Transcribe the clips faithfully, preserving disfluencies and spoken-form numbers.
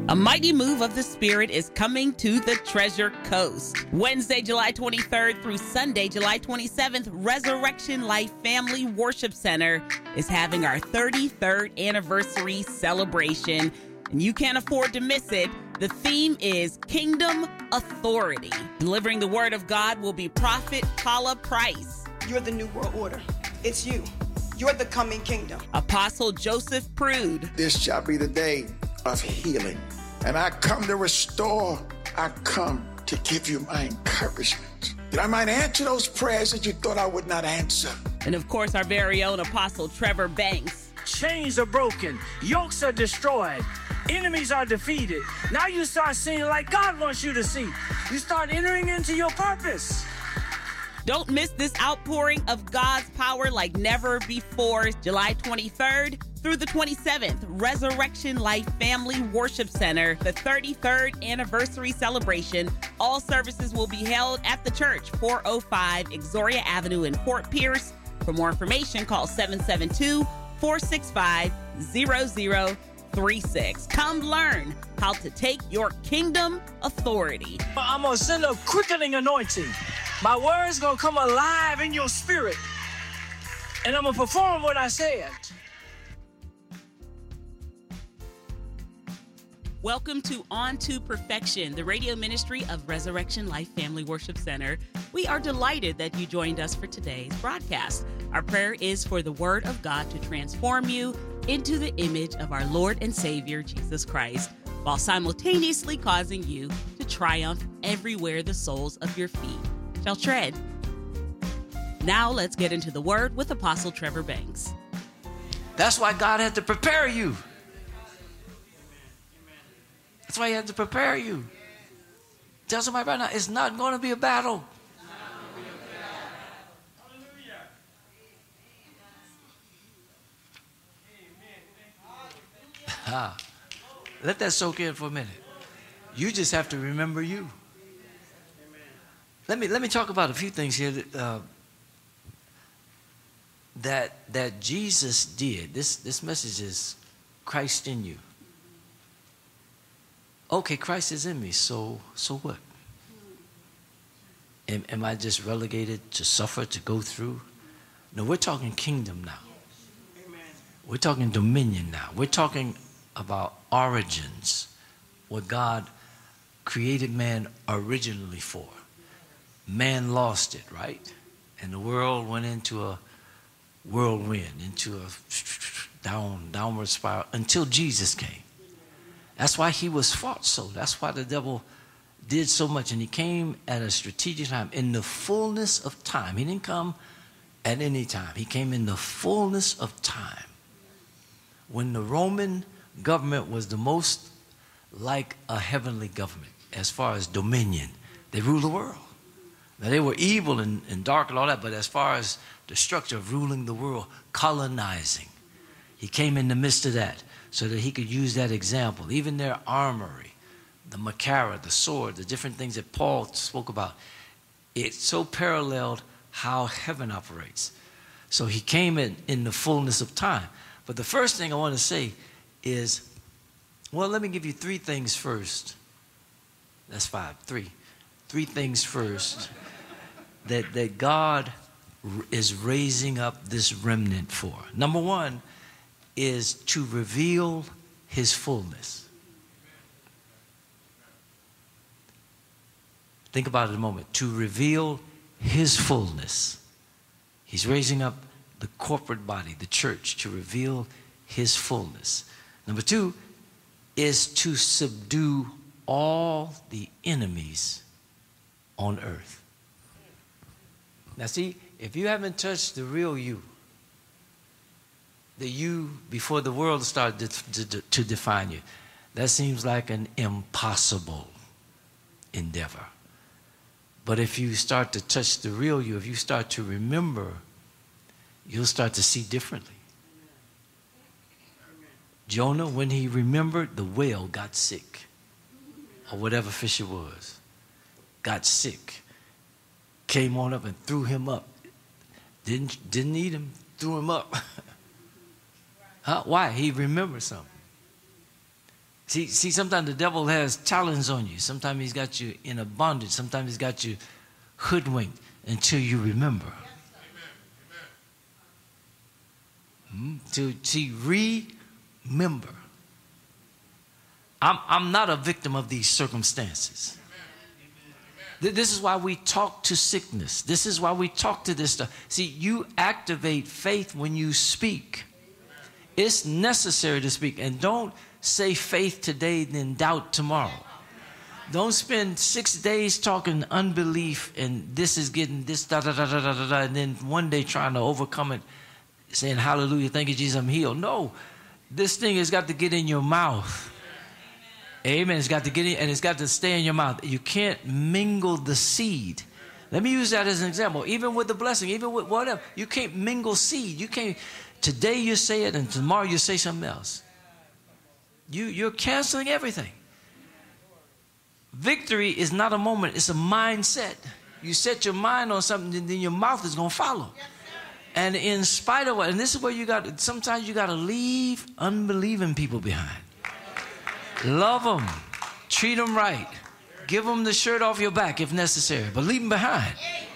A mighty move of the Spirit is coming to the Treasure Coast. Wednesday, July twenty-third through Sunday, July twenty-seventh, Resurrection Life Family Worship Center is having our thirty-third anniversary celebration, and you can't afford to miss it. The theme is Kingdom Authority. Delivering the Word of God will be Prophet Paula Price. You're the New World Order. It's you. You're the coming kingdom. Apostle Joseph Prude. This shall be the day of healing. And I come to restore. I come to give you my encouragement. That I might answer those prayers that you thought I would not answer. And of course, our very own Apostle Trevor Banks. Chains are broken. Yokes are destroyed. Enemies are defeated. Now you start seeing like God wants you to see. You start entering into your purpose. Don't miss this outpouring of God's power like never before. July twenty-third through the twenty-seventh, Resurrection Life Family Worship Center, the thirty-third anniversary celebration. All services will be held at the church, four oh five Exoria Avenue in Fort Pierce. For more information, call seven seven two, four six five, zero zero three six. Come learn how to take your kingdom authority. I'm going to send a quickening anointing. My word's going to come alive in your spirit. And I'm going to perform what I said. Welcome to On to Perfection, the radio ministry of Resurrection Life Family Worship Center. We are delighted that you joined us for today's broadcast. Our prayer is for the Word of God to transform you into the image of our Lord and Savior, Jesus Christ, while simultaneously causing you to triumph everywhere the soles of your feet shall tread. Now let's get into the Word with Apostle Trevor Banks. That's why God had to prepare you. That's why he had to prepare you. Tell somebody right now, it's not going to be a battle. Ah, let that soak in for a minute. You just have to remember you. Let me let me talk about a few things here that uh, that, that Jesus did. This this message is Christ in you. Okay, Christ is in me, so so what? Am, am I just relegated to suffer, to go through? No, we're talking kingdom now. We're talking dominion now. We're talking about origins, what God created man originally for. Man lost it, right? And the world went into a whirlwind, into a down, downward spiral until Jesus came. That's why he was fought so. That's why the devil did so much. And he came at a strategic time, in the fullness of time. He didn't come at any time. He came in the fullness of time. When the Roman government was the most like a heavenly government as far as dominion. They ruled the world. Now they were evil and, and dark and all that, but as far as the structure of ruling the world, colonizing, he came in the midst of that so that he could use that example. Even their armory, the Machaira, the sword, the different things that Paul spoke about, it so paralleled how heaven operates. So he came in in the fullness of time. But the first thing I want to say is, well, let me give you three things first. That's five, three. Three things first that, that God is raising up this remnant for. Number one is to reveal his fullness. Think about it a moment. To reveal his fullness. He's raising up the corporate body, the church, to reveal his fullness. Number two is to subdue all the enemies on earth. Now see, if you haven't touched the real you, the you before the world started to, to, to define you, that seems like an impossible endeavor. But if you start to touch the real you, if you start to remember, you'll start to see differently. Jonah, when he remembered, the whale got sick, or whatever fish it was, got sick, came on up and threw him up. Didn't, didn't eat him, threw him up. Huh? Why? He remembered something. See, see, sometimes the devil has talons on you. Sometimes he's got you in a bondage. Sometimes he's got you hoodwinked until you remember. Hmm? To, to remember. I'm, I'm not a victim of these circumstances. This is why we talk to sickness. This is why we talk to this stuff. See, you activate faith when you speak. It's necessary to speak. And don't say faith today, then doubt tomorrow. Don't spend six days talking unbelief and this is getting this, da da da da da da, da and then one day trying to overcome it, saying, hallelujah, thank you, Jesus, I'm healed. No, this thing has got to get in your mouth. Amen. It's got to get in, and it's got to stay in your mouth. You can't mingle the seed. Let me use that as an example. Even with the blessing, even with whatever, you can't mingle seed. You can't. Today you say it, and tomorrow you say something else. You you're canceling everything. Victory is not a moment; it's a mindset. You set your mind on something, and then your mouth is going to follow. And in spite of what, and this is where you got. Sometimes you got to leave unbelieving people behind. Love them. Treat them right. Give them the shirt off your back if necessary. But leave them behind.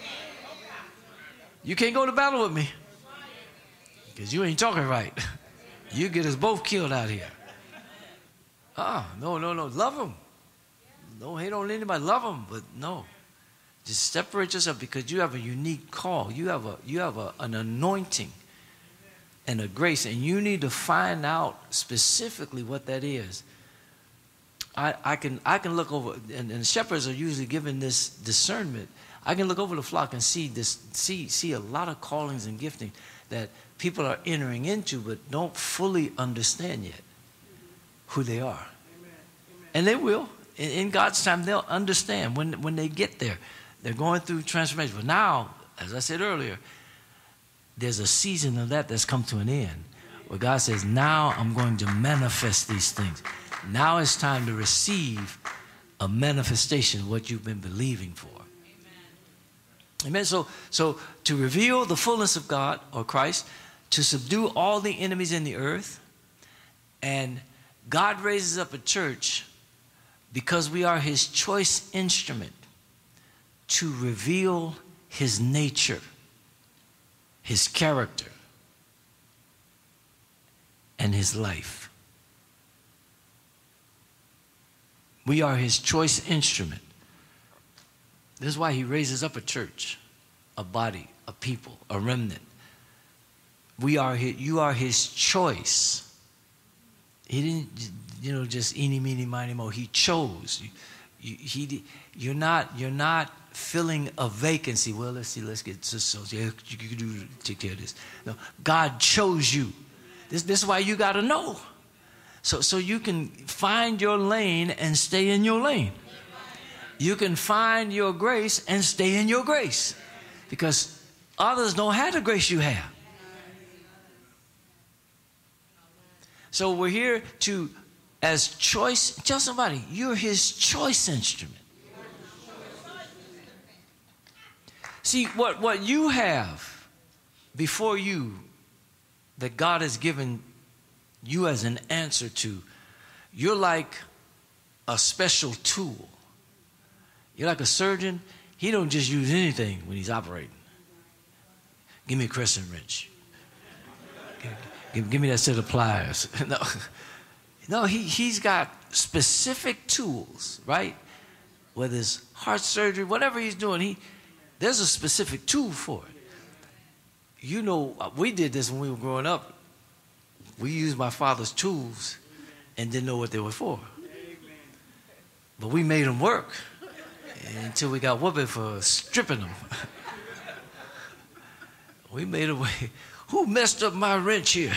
You can't go to battle with me. Because you ain't talking right. You get us both killed out here. Ah, no, no, no. Love them. Don't hate on anybody. Love them. But no. Just separate yourself because you have a unique call. You have a you have a, an anointing and a grace. And you need to find out specifically what that is. I, I can I can look over, and, and shepherds are usually given this discernment. I can look over the flock and see this, see see a lot of callings and gifting that people are entering into, but don't fully understand yet who they are. Amen. And they will. In, in God's time, they'll understand when when they get there. They're going through transformation. But now, as I said earlier, there's a season of that that's come to an end, where God says, "Now I'm going to manifest these things." Now it's time to receive a manifestation of what you've been believing for. Amen. Amen. So, so to reveal the fullness of God or Christ, to subdue all the enemies in the earth, and God raises up a church because we are his choice instrument to reveal his nature, his character, and his life. We are his choice instrument. This is why he raises up a church, a body, a people, a remnant. We are his, you are his choice. He didn't, you know, just eeny, meeny, miny, mo. He chose. You, you, he, you're not, you're not filling a vacancy. Well, let's see, let's get so, yeah, you can do take care of this. No, God chose you. This, this is why you got to know. So, so you can find your lane and stay in your lane. You can find your grace and stay in your grace. Because others don't have the grace you have. So we're here to, as choice, tell somebody, you're his choice instrument. See, what, what you have before you that God has given you as an answer to, you're like a special tool. You're like a surgeon. He don't just use anything when he's operating. Give me a crescent wrench. Give, give, give me that set of pliers. no, no he, he's got specific tools, right? Whether it's heart surgery, whatever he's doing, he there's a specific tool for it. You know, we did this when we were growing up. We used my father's tools and didn't know what they were for. But we made them work until we got whooped for stripping them. We made a way. Who messed up my wrench here?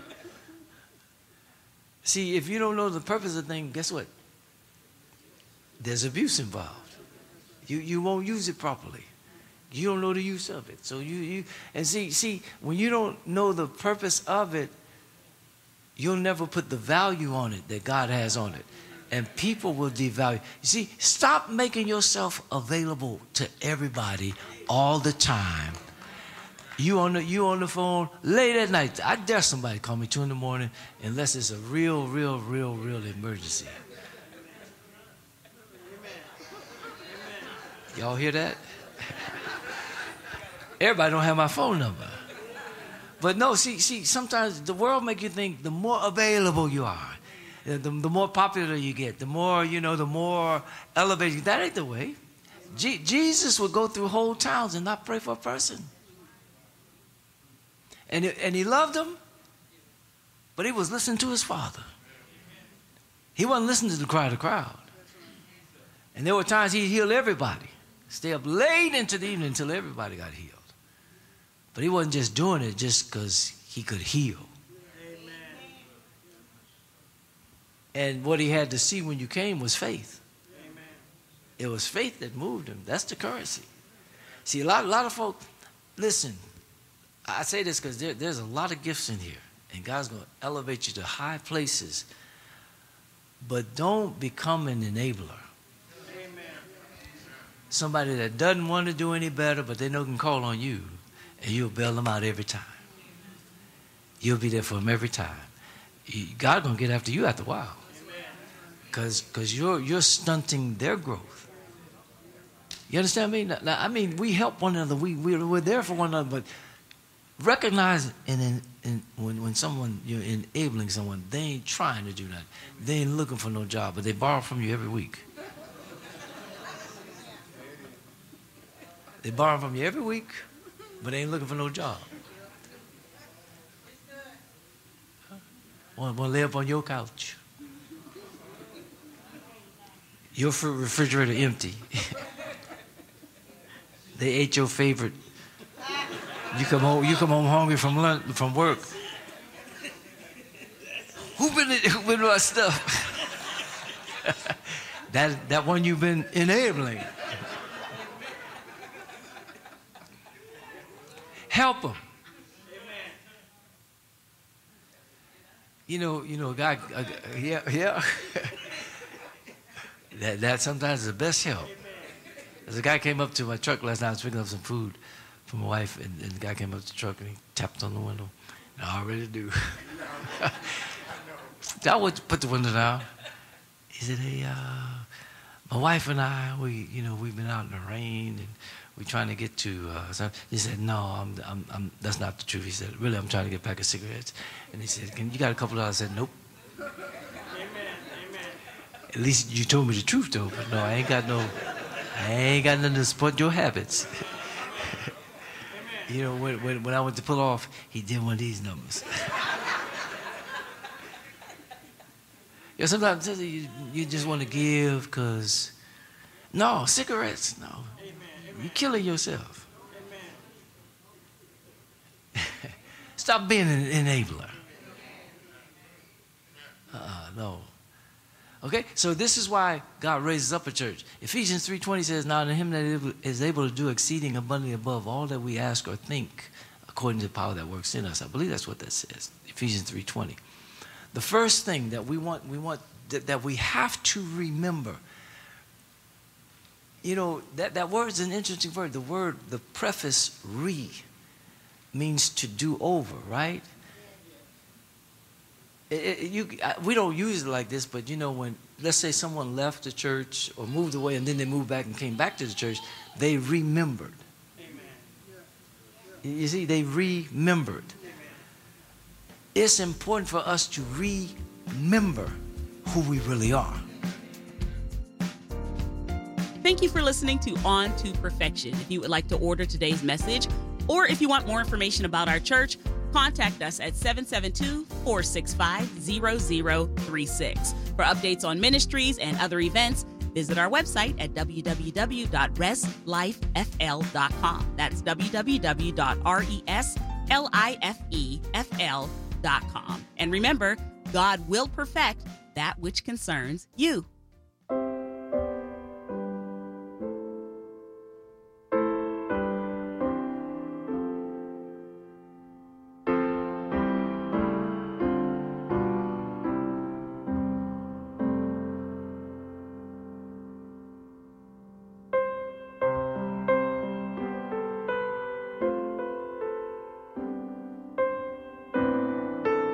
See, if you don't know the purpose of the thing, guess what? There's abuse involved. You you won't use it properly. You don't know the use of it. So you you and see see when you don't know the purpose of it, you'll never put the value on it that God has on it. And people will devalue. You see, stop making yourself available to everybody all the time. You on the you on the phone late at night. I dare somebody call me two in the morning unless it's a real, real, real, real emergency. Y'all hear that? Everybody don't have my phone number. But no, see, see, sometimes the world make you think the more available you are, the, the more popular you get, the more, you know, the more elevated. That ain't the way. Je- Jesus would go through whole towns and not pray for a person. And, it, and he loved them, but he was listening to his Father. He wasn't listening to the cry of the crowd. And there were times he'd heal everybody. Stay up late into the evening until everybody got healed. But he wasn't just doing it just because he could heal. Amen. And what he had to see when you came was faith. Amen. It was faith that moved him. That's the currency. See, a lot, a lot of folk, listen, I say this because there, there's a lot of gifts in here. And God's going to elevate you to high places. But don't become an enabler. Somebody that doesn't want to do any better, but they know can call on you, and you'll bail them out every time. You'll be there for them every time. God's going to get after you after a while. Because because you're, you're stunting their growth. You understand me? Now, now, I mean, we help one another. We, we're, we're there for one another, but recognize in, in, in, when, when someone, you're enabling someone, they ain't trying to do nothing. They ain't looking for no job, but they borrow from you every week. They borrow from you every week, but they ain't looking for no job. Want to lay up on your couch. Your refrigerator empty. They ate your favorite. You come home. You come home hungry from lunch, from work. Who been who been my stuff? that that one you've been enabling. Help them. You know, you know, God, uh, yeah, yeah. that that sometimes is the best help. As a guy came up to my truck last night, I was picking up some food for my wife, and, and the guy came up to the truck and he tapped on the window. And I already do. I would put the window down. He said, "Hey, uh, my wife and I, we, you know, we've been out in the rain and we're trying to get to." Uh, some. He said, "No, I'm, I'm, I'm, that's not the truth." He said, "Really, I'm trying to get a pack of cigarettes." And he said, "Can you got a couple of dollars?" I said, "Nope." Amen. Amen. At least you told me the truth, though. But no, I ain't got no, I ain't got nothing to support your habits. You know, when, when when I went to pull off, he did one of these numbers. You know, sometimes you, you just want to give because, no, cigarettes, no. Amen, amen. You're killing yourself. Stop being an enabler. Uh-uh, no. Okay, so this is why God raises up a church. Ephesians three twenty says, "Now to him that is able to do exceeding abundantly above all that we ask or think, according to the power that works in us." I believe that's what that says, Ephesians three twenty. The first thing that we want, we want that, that we have to remember, you know, that, that word is an interesting word. The word, the preface re, means to do over, right? It, it, you, we don't use it like this, but you know, when, let's say someone left the church or moved away and then they moved back and came back to the church, they remembered. Amen. You see, they remembered. It's important for us to remember who we really are. Thank you for listening to On to Perfection. If you would like to order today's message, or if you want more information about our church, contact us at seven seven two, four six five, zero zero three six. For updates on ministries and other events, visit our website at w w w dot res life f l dot com. That's w w w dot res life f l dot com. And remember, God will perfect that which concerns you.